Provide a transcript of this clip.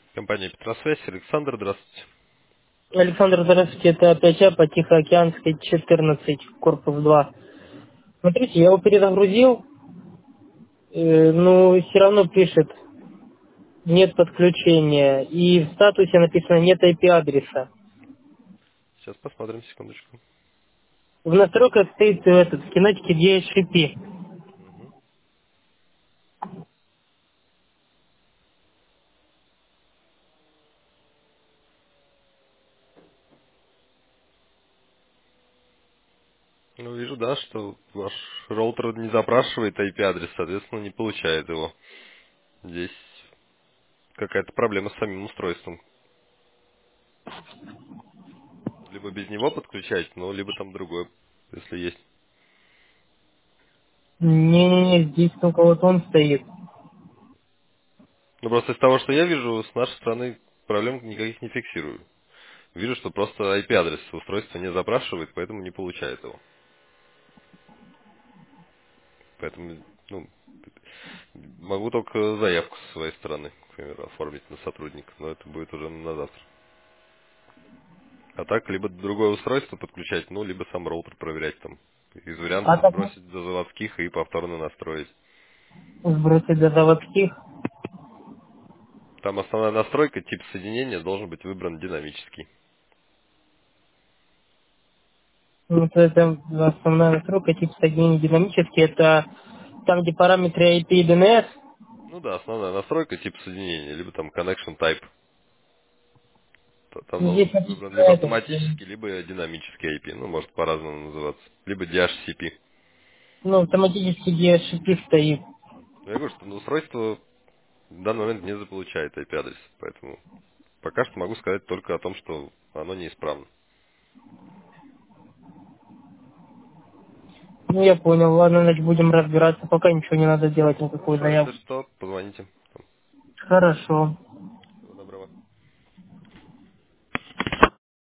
Компания Петросвязь. Александр, здравствуйте. Александр, здравствуйте, это опять я по Тихоокеанской 14, корпус 2. Смотрите, я его перезагрузил, но все равно пишет нет подключения, и в статусе написано нет IP-адреса. Сейчас посмотрим, секундочку. В настройках стоит этот, в кинетике DHCP. Мгм. Ну, вижу, да, что ваш роутер не запрашивает IP-адрес, соответственно, не получает его. Здесь какая-то проблема с самим устройством. Либо без него подключать, ну, либо там другое, если есть. Не-не-не, здесь только вот он стоит. Ну, просто из того, что я вижу, с нашей стороны проблем никаких не фиксирую. Вижу, что просто IP-адрес устройства не запрашивает, поэтому не получает его. Поэтому, ну, могу только заявку со своей стороны, к примеру, оформить на сотрудника, но это будет уже на завтра. А так, либо другое устройство подключать, ну, либо сам роутер проверять там. Из А вариантов так сбросить до заводских и повторно настроить. сбросить до заводских. Там основная настройка, тип соединения должен быть выбран динамический. Вот это основная настройка, тип соединения динамический, это там, где параметры IP и DNS. Ну да, основная настройка, тип соединения, либо там connection type. Там должен Здесь быть написано выбран либо этот, автоматический, либо динамический IP. Ну, может по-разному называться. Либо DHCP. ну, автоматически DHCP стоит. Но я говорю, что устройство в данный момент не заполучает IP-адрес, поэтому пока что могу сказать только о том, что оно неисправно. Ну, я понял. Ладно, значит, будем разбираться. Пока ничего не надо делать, никакую Хорошо, если заявку. что, позвоните. Хорошо.